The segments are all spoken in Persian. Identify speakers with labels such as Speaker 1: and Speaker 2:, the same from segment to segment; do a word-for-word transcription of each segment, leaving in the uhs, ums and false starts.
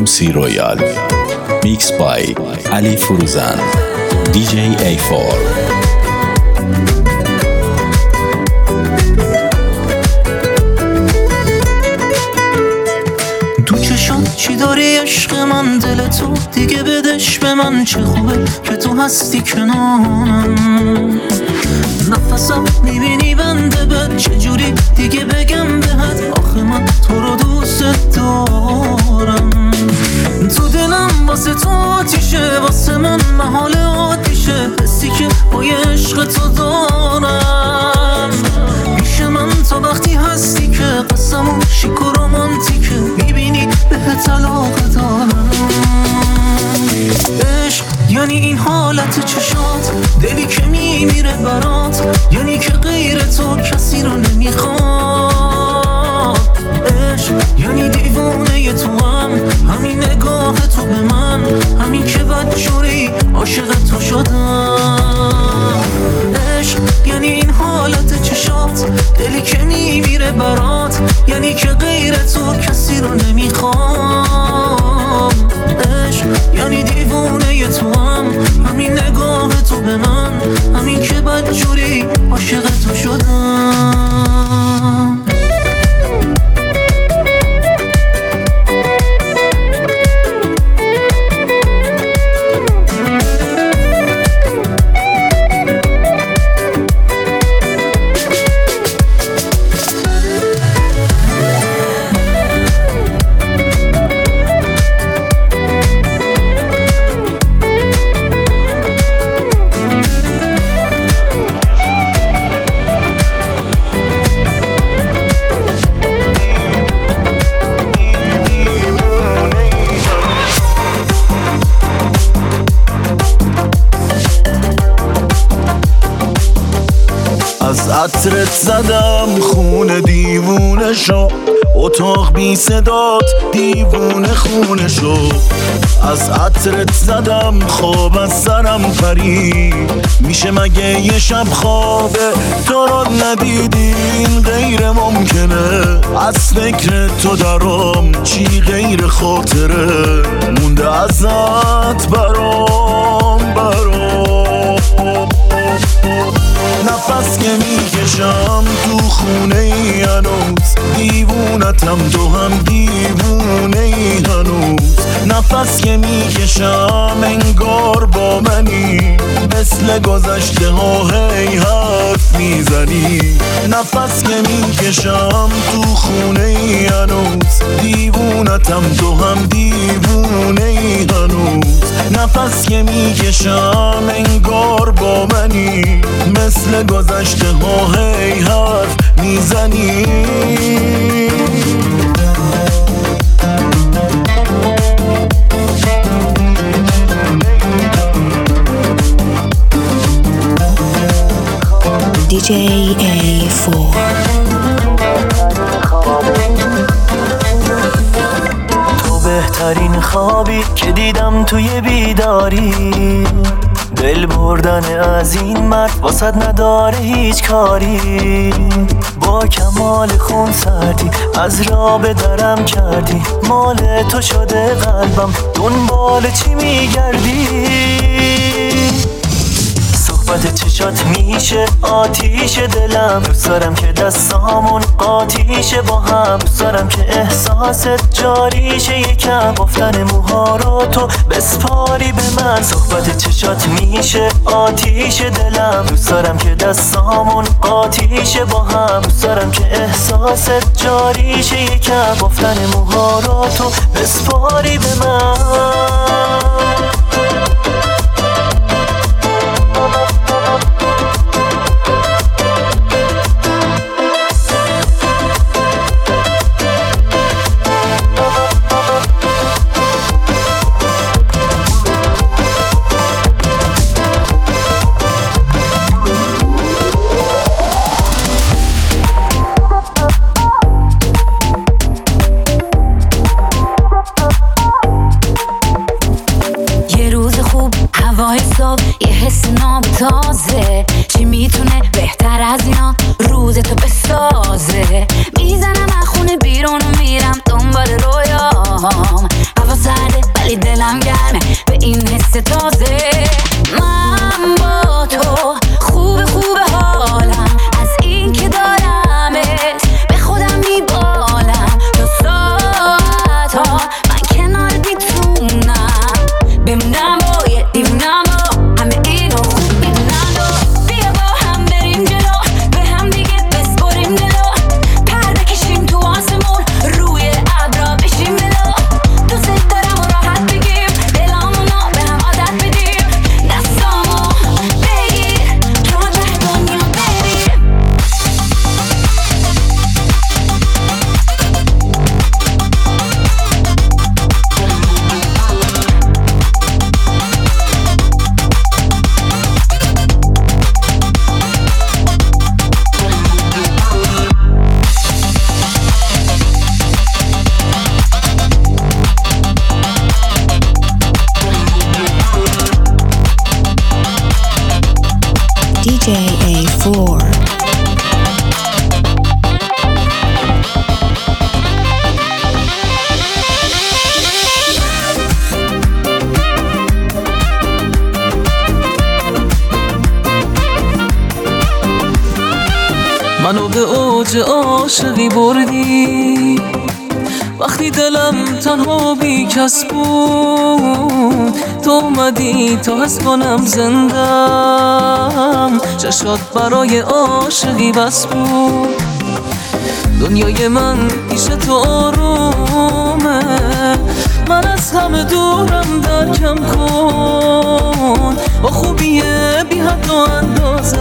Speaker 1: ام سی رویال میکس بای علی فروزان دی جی ای فور.
Speaker 2: تو چشات چی داری عشق من؟ دل تو دیگه بدش به من، چه خوبه که تو هستی کنارم. نفسم میبینی بنده بد، چجوری دیگه بگم بهت آخه من تو رو دوست دارم. تو دلم واسه تو آتیشه، واسه من محال آتیشه، حسی که با عشق تو دارم. پیش من تا وقتی هستی که قسمون شیک و رومانتیکه، میبینی بهت علاقه دارم. عشق یعنی این حالت چشات، دلی که میمیره برات، یعنی که غیر تو کسی رو نمیخواد. عشق یعنی دیوونه تو هم، همین نگاه تو به من، همین که بدجوری عاشق تو شدم. عشق یعنی این حالت چشات، دلی که میمیره برات، یعنی که غیر تو کسی رو نمیخوام. عشق یعنی دیوونه تو هم، همین نگاه تو به من، همین که بدجوری عاشق تو شدم.
Speaker 3: از عطرت زدم خونه دیوونه شو، اتاق بی صدات دیوونه خونه شو. از عطرت زدم خواب از سرم پرید، میشه مگه یه شب خوابه تو رو ندیدین؟ غیر ممکنه از فکر تو درام، چی غیر خاطره مونده ازت برام برام. نفس که میکشم تو خونه ای هنوز، دیوونتم تو هم دیوونه ای هنوز. نفس که میکشم انگار با منی، مثل گذشته ها هی حرف میزنی. نفس که میکشم تو خونه ای هنوز، دیوونتم تو هم دیوونه ای هنوز. نفس که میکشم انگار با منی، مثل گذشته ها هی حرف میزنی.
Speaker 4: دی جی ای فور.
Speaker 2: تو بهترین خوابی که دیدم توی بیداری، دل بردن از این مرد واسد نداره هیچ کاری. با کمال خون سردی از راه به درم کردی، مال تو شده قلبم دنبال چی میگردی؟ صحبت چشات میشه آتیش دلم، دوست دارم که دستامون قاطیشه با هم، دوست دارم که احساست جاریشه یکم، گفتن موها رو تو بسپاری به من. صحبت چشات میشه آتیش دلم، دوست دارم که دستامون قاطیشه با هم، دوست دارم که احساست جاریشه یکم، گفتن موها رو تو بسپاری به من. منو به اوج عاشقی بردی، وقتی دلم تنها بی کس بود تو اومدی تا حس کنم زندم. چشات برای عاشقی بس بود، دنیای من پیش تو آرومه، من از همه دورم درکم کن، با خوبی بی حد و اندازه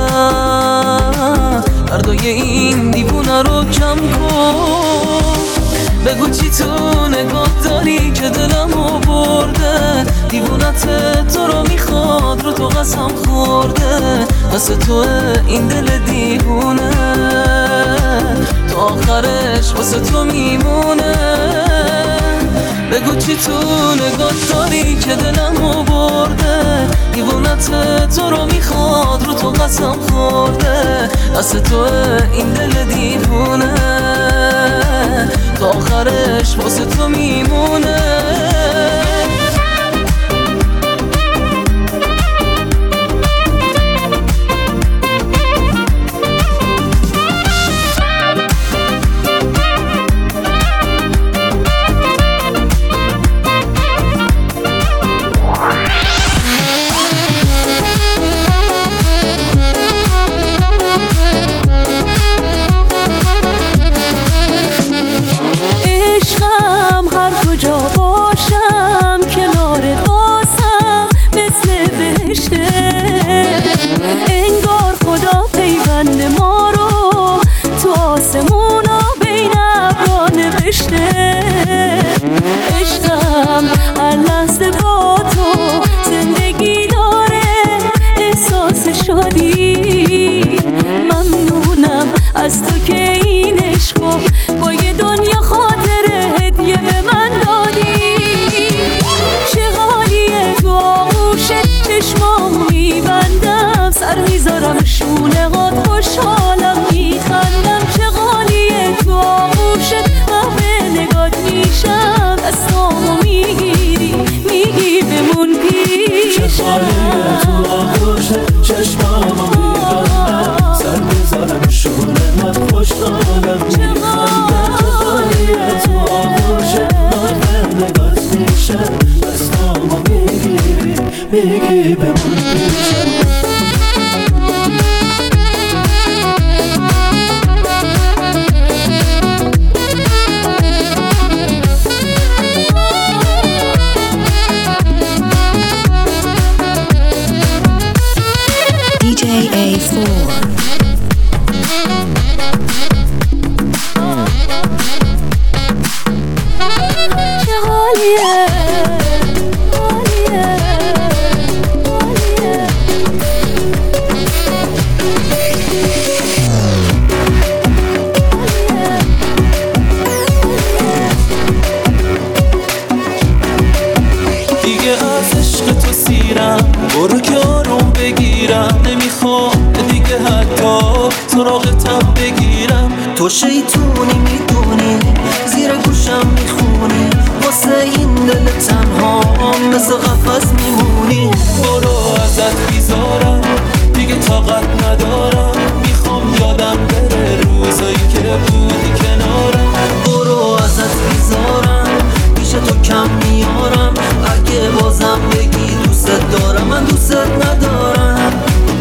Speaker 2: دردای این دیوونه رو کم کن. بگو چی تو نگاه داری که دلمو برده، دیوونت تو رو میخواد رو تو قسم خورده، واسه تو این دل دیوونه تو آخرش واسه تو میمونه. بگو چی تو نگاه داری که دلمو برده، دیوونت تو رو میخواد رو تو قسم خورده، واسه تو این دل دیوونه تا آخرش واسه تو میمونه.
Speaker 5: از تو که این عشقو با یه دنیا خاطره هدیه به من دادی. چه حالیه تو آغوشت چشمامو میبندم، سر میذارم شونه هات خوشحالم میخندم. چه حالیه تو آغوشت من به نگات میشم، دستامو میگیری میگی بمون پیشم.
Speaker 3: چه حالیه تو آغوشت چشمامو میبندم، سر میذارم شونه خوشحالم میخندم. چه حالیه تو آغوشت من به نگات میشم، دستامو میگیری میگی بمون پیشم.
Speaker 4: دی جی ای فور.
Speaker 2: برو که آروم بگیرم، نمیخوام دیگه حتی سراغتم بگیرم.
Speaker 6: تو شیطونی میدونی زیر گوشم میخونی، واسه این دل تنها مثل قفس میمونی.
Speaker 2: برو ازت بیزارم دیگه طاقت ندارم، میخوام یادم بره روزایی که بودی کنارم.
Speaker 6: برو ازت بیزارم پیش تو کم میارم، اگه بازم بگی دوست دارم من دوست ندارم.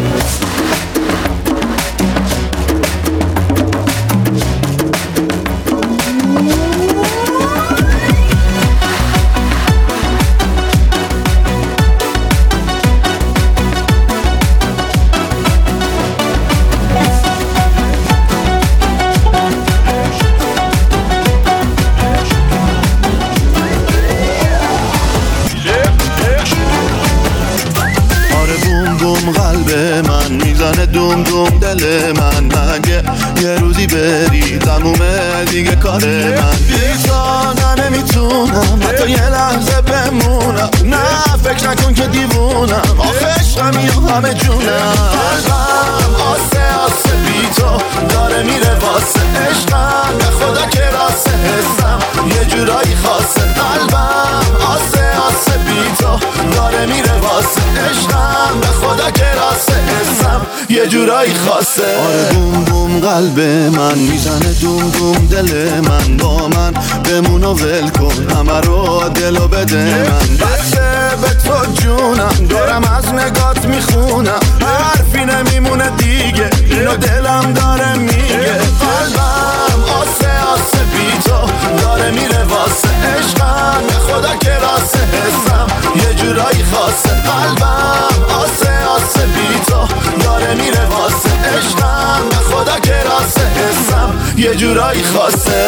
Speaker 3: دوم دوم دل من، مگه یه روزی بری تمومه دیگه کار من. بی‌تا نمیتونم حتی یه لحظه بمونم، نه فکر نکن که دیوونم، آخه عشقم یا همه جونم. قلبم آسه آسه بی تو داره میره واسه عشقم، به خدا که راسه حسم یه جورایی خاصه. قلبم آسه آسه بی تو داره میره واسه عشقم، به خدا که راسه حسم یه جورایی خاصه.
Speaker 7: آره بوم بوم قلب من میزنه، دوم دوم دل من، با من بمون و ول کن همه رو دلو بده من. بسته به تو جونم، دارم از نگات میخونم، حرفی نمیمونه دیگه، اینو دلم داره میگه. قلبم آسه آسه بی تو داره میره واسه عشقم، به خدا که راسه حسم یه جورایی خاصه. قلبم آسه آسه بی تو داره میره واسه عشقم، به خدا که راسه حسم یه جورایی خاصه.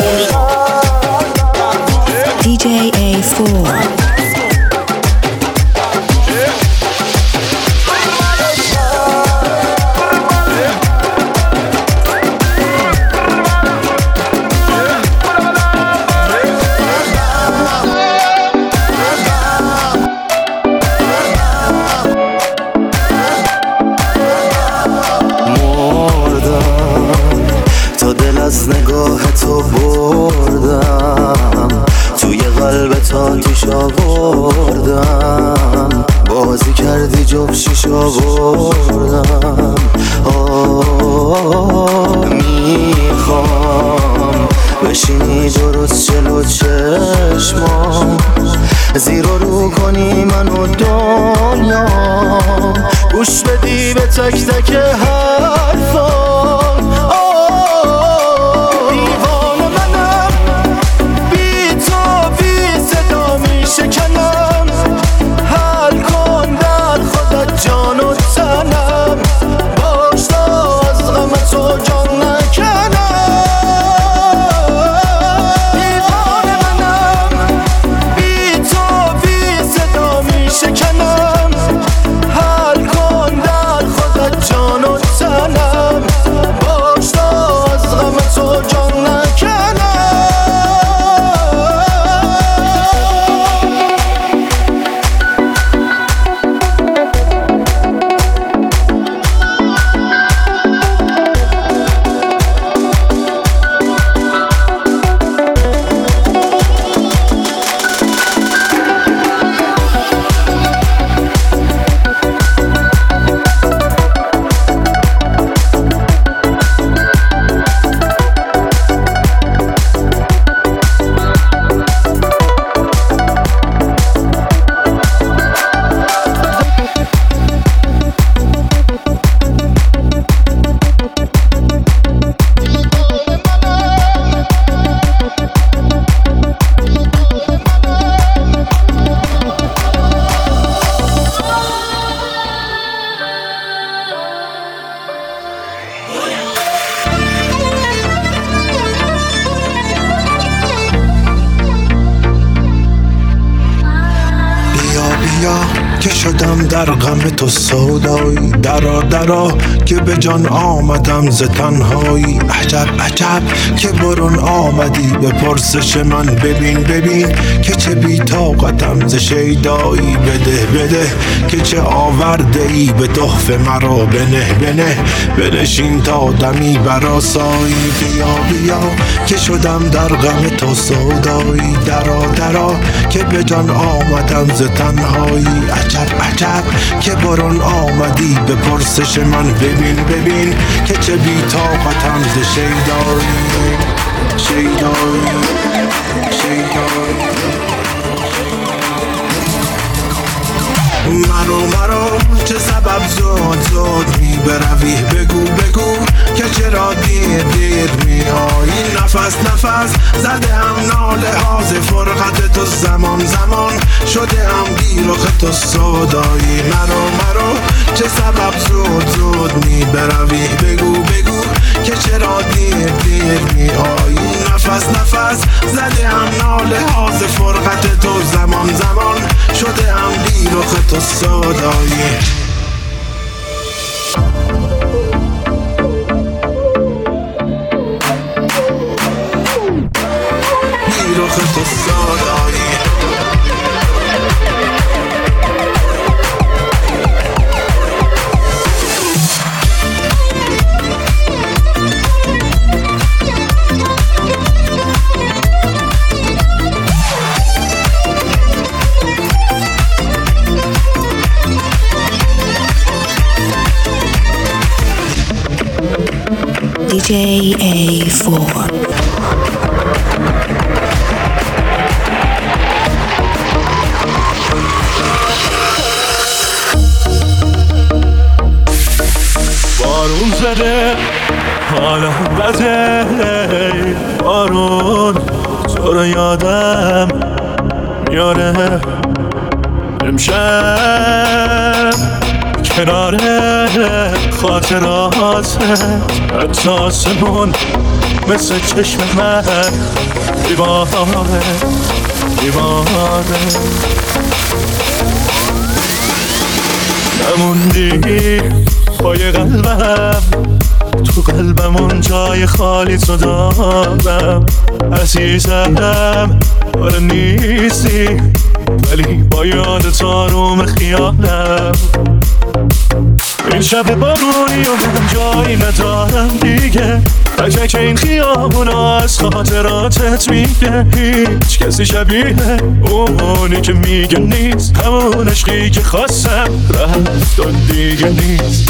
Speaker 4: دی جی ای فور.
Speaker 6: از نگاه تو بردم، توی قلب تاتیش آوردم، بازی کردی جفشیش آوردم. آه میخوام بشینی درست جلو چشمام، زیر و رو کنی منو دنیا، گوش بدی به تک تک حرفام. شکنم حل کن در خودت جان و تنم، باش تا از غم تو جان نکنم. دیوانه منم بی تو بی صدا می شکنم، حل کن در خودت جان و تنم، باش تا از غم تو جان نکنم.
Speaker 3: که شدم در غم تو سودایی، درا درا که به جان آمدم ز تنهایی. عجب عجب که برون آمدی به پرسش من، ببین ببین که چه بی طاقتم ز شیدایی. بده بده که چه آورده ای به تحفه مرا، بنه بنه بنشین تا دمی برآسایی. بیا بیا که شدم در غم تو سودایی، درا درا که به جان آمدم ز تنهایی. عجب عجب که برون آمدی به پرسش من، ببین ببین که چه بی طاقتم ز شیدایی. شیدایی شیدایی مرو مرو چه سبب زود زود می بروی، بگو بگو که چرا دیر دیر می آیی. نفس نفس زده هم ناله ها ز فرقت تو، زمان زمان شده هم بیرخ تو سودایی. مرو مرو چه سبب زود زود می بروی، بگو بگو که چرا دیر دیر می آیی. نفس نفس زده هم ناله ها ز فرقت تو، زمان زمان شده هم بیرخ تو سودایی. بیرخ تو سودایی.
Speaker 4: دی جی ای فور.
Speaker 3: بارون زده حالا بده بارون تو رو یادم میاره امشب کنار خاطرات حتی آسمون مثل چشم من دیواره دیواره نموندی پای قلبم تو قلبمون جای خالی تو دارم عزیزم آره نیستی ولی با یادت آروم خیالم این شب بارونی و من جایی ندارم دیگه تک این خیابونا از خاطراتت میگه هیچ کسی شبیه اونی که میگه نیست همون عشقی که خواستم رفت و دیگه نیست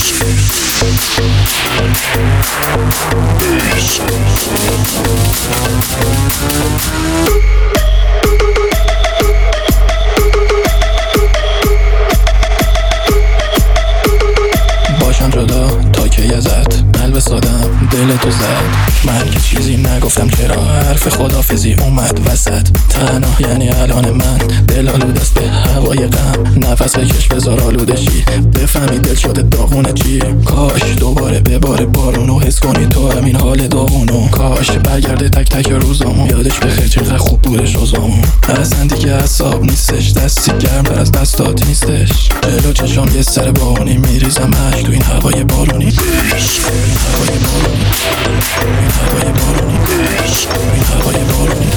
Speaker 8: باشم جدا تا که ازت قلب سادم دل تو زد من که چیزی نگفتم چرا حرف خدافزی اومد وسط تنها یعنی الان من دل آلود است به هوای غم نفس بکش بذار آلوده شی بفهمی دل شده داغونه چی کاش دوباره بباره بارونو حس کنی تو همین حال داغونو کاش برگرده تک تک روزامو یادش بخیر چقدر خوب بوده شوزامو اصلا دیگه حساب نیستش دستی گرم تر از دستات نیستش جلو چشام یه سر بارونی میریزم هش تو این هوای بارونی این هوای بارونی این هوای بارونی این هوای بارونی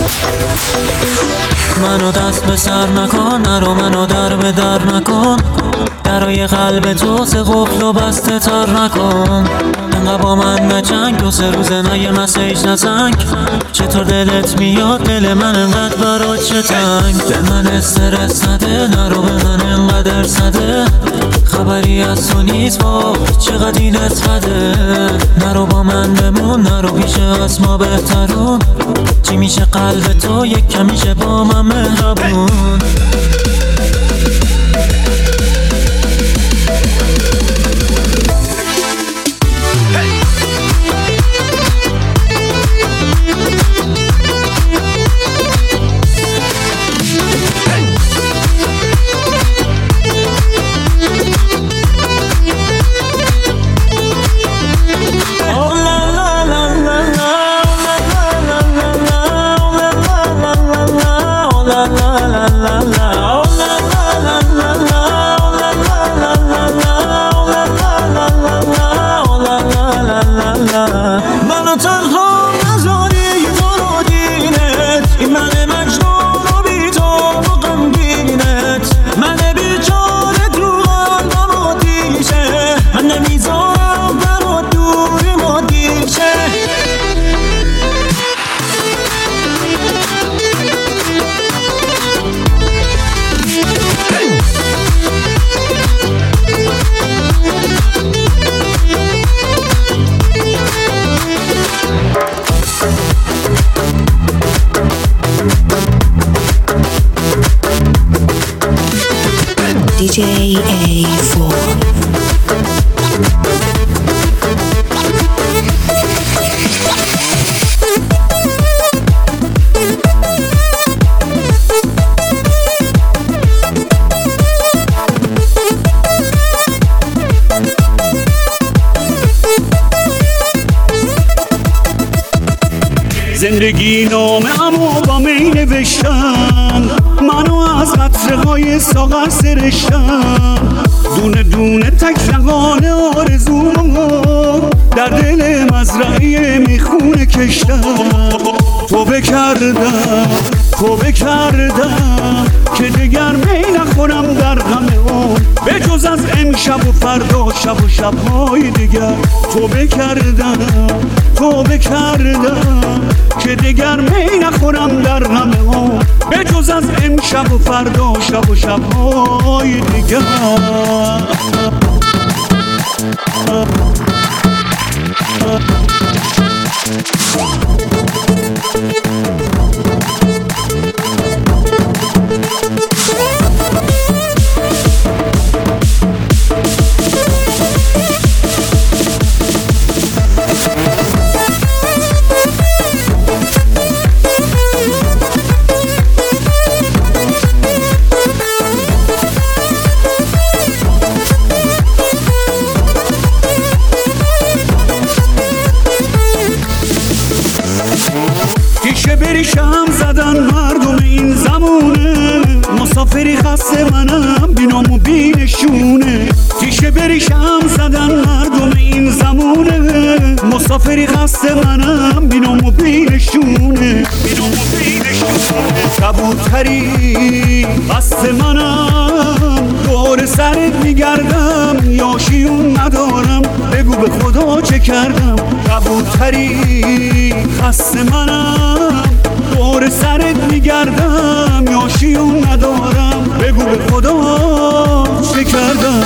Speaker 2: منو دست به سر نکن نرو منو در به در نکن درای قلب تو سه قفل و بسته تر نکن انقدر با من نجنگ دو سه روزه نه یه مسیج نزنگ چطور دلت میاد دل من انقدر برات چه تنگ دل من استرس نده نرو به من انقدر صده خبری از تو نیست با چقدر اینت بده نرو با من بمون نرو پیش از ما بهترون چی میشه قلب تو یک کمیشه با من مهربون منو تنها نذاری تو رو دینت این من مجنون و بی تو و غمگینت من بیچاره تو قلبم آتیشه من نمیذارم برات دوری ما دیر شه
Speaker 4: دی جی ای فور.
Speaker 9: زندگی نامه اما با می نوشتم منو از قطره های ساغر سرشتم دونه دونه تکلقانه آرزومو در دل مزرعه میخونه کشتم توبه کردم توبه کردم که دگر می نخورم در غم اون به جز از امشب و فردا شب و شبهای دیگر توبه کردم توبه کردم که دگر می نخورم در غم اون به جز از امشب و فردا شب و شبهای دیگر دیشه بریشم زدن مردم این زمونه، مسافری خسته منم بینام و بینشونه. دیشه بریشم زدن مردم این زمونه، مسافری خسته منم بینام و بینشونه. کبوتری بسته منم دور سرت میگردم، یاشیون ندارم بگو به خدا چه کردم. کبوتری خسته منم دور سرت میگردم، یاشیون ندارم بگو به خدا چه کردم.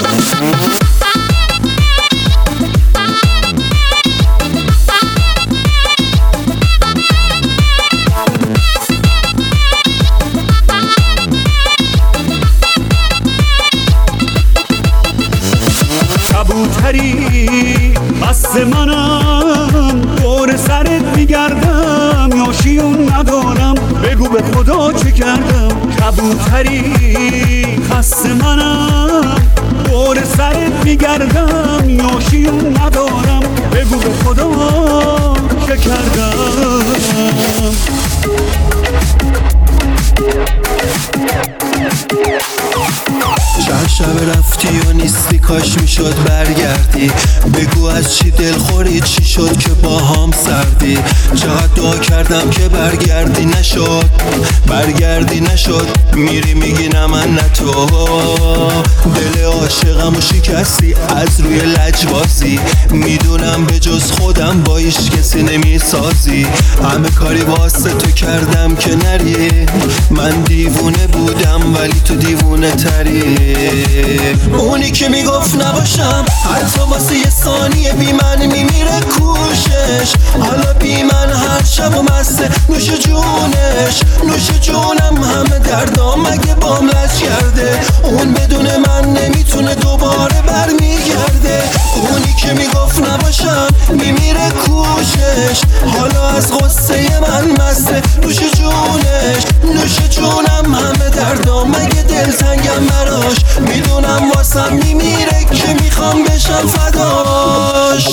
Speaker 9: کبوتری بست منم دور سرت میگردم، یاشیون ندارم بگو به خدا چه کردم. کبوتری خسته منم دور سرت میگردم، یاشیون ندارم بگو به خدا چه کردم.
Speaker 6: چند شب رفتی و نیستی، کاش میشد برگردی. بگو از چی دلخوری، چی شد که با هم سردی. چقدر دعا کردم که برگردی نشد، برگردی نشد. میری میگی نه من نه تو، دل عاشقم و شکستی از روی لجبازی. میدونم به جز خودم با هیچ کسی نمیسازی. همه کاری واسه تو کردم که نری، من دیوونه بودم ولی تو دیوونه تری. اونی که میگفت نباشم حتی واسه یه ثانیه بی من میمیره کوشش. حالا بی من هر شب و مسته نوش جونش، نوش جونم همه دردام مگه بام لج کرده. اون بدون من نمیتونه دوباره برمیگرده. اونی که میگفت نباشم میمیره کوشش. حالا از غصه من مسته نوش جونش، نوش جونم همه دردام مگه دلتنگم براش. میدونم واسم میمیره که میخوام بشم فداش.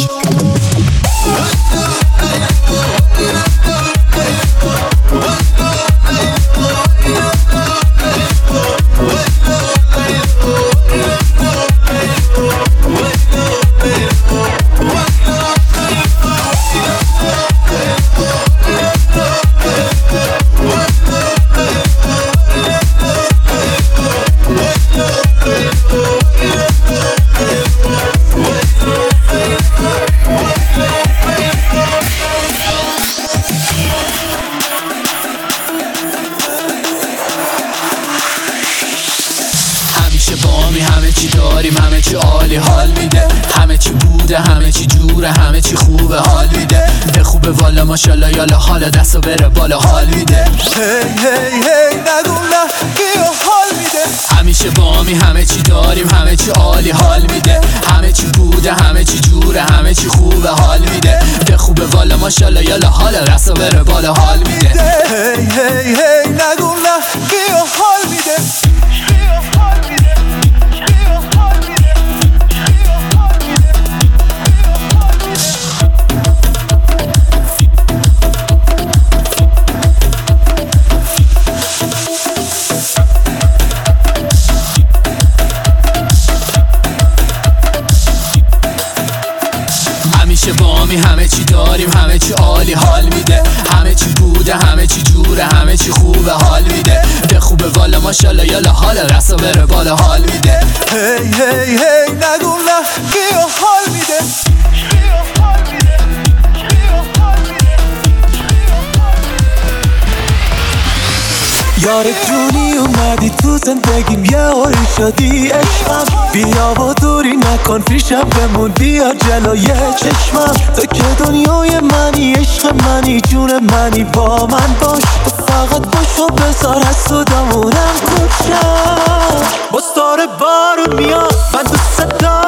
Speaker 8: همه چی داریم، همه چی عالی حال میده. همه چی بوده، همه چی جوره، همه چی خوبه حال میده. به خوبه والا ماشالله یالا، حالا دستو بره بالا حال میده.
Speaker 6: هی هی هی نگو نه بیا حال میده.
Speaker 8: همیشه بامی، همه چی داریم، همه چی عالی حال میده. همه چی بوده، همه چی جوره، همه چی خوبه حال میده. به خوبه والا ماشالله یالا، حالا دستو بره بالا حال میده.
Speaker 6: هی هی هی نگو نه بیا حال میده.
Speaker 8: بامی همه چی داریم، همه چی عالی حال میده. همه چی بوده، همه چی جوره، همه چی خوبه حال میده. به خوبه والا ماشالله یالا، حالا رسا بره بالا حال میده.
Speaker 6: هی هی هی نگو نه بیا حال میده. یار جونی اومدی تو زندگیم یه اوری شدی عشقم بیا و دوری نکن پیشم بمون بیا جلوی چشمم تو که دنیای منی عشق منی جون منی با من باش تو فقط باش و بذار از صدامونم کوچم باز داره بارون میاد من دوست دارم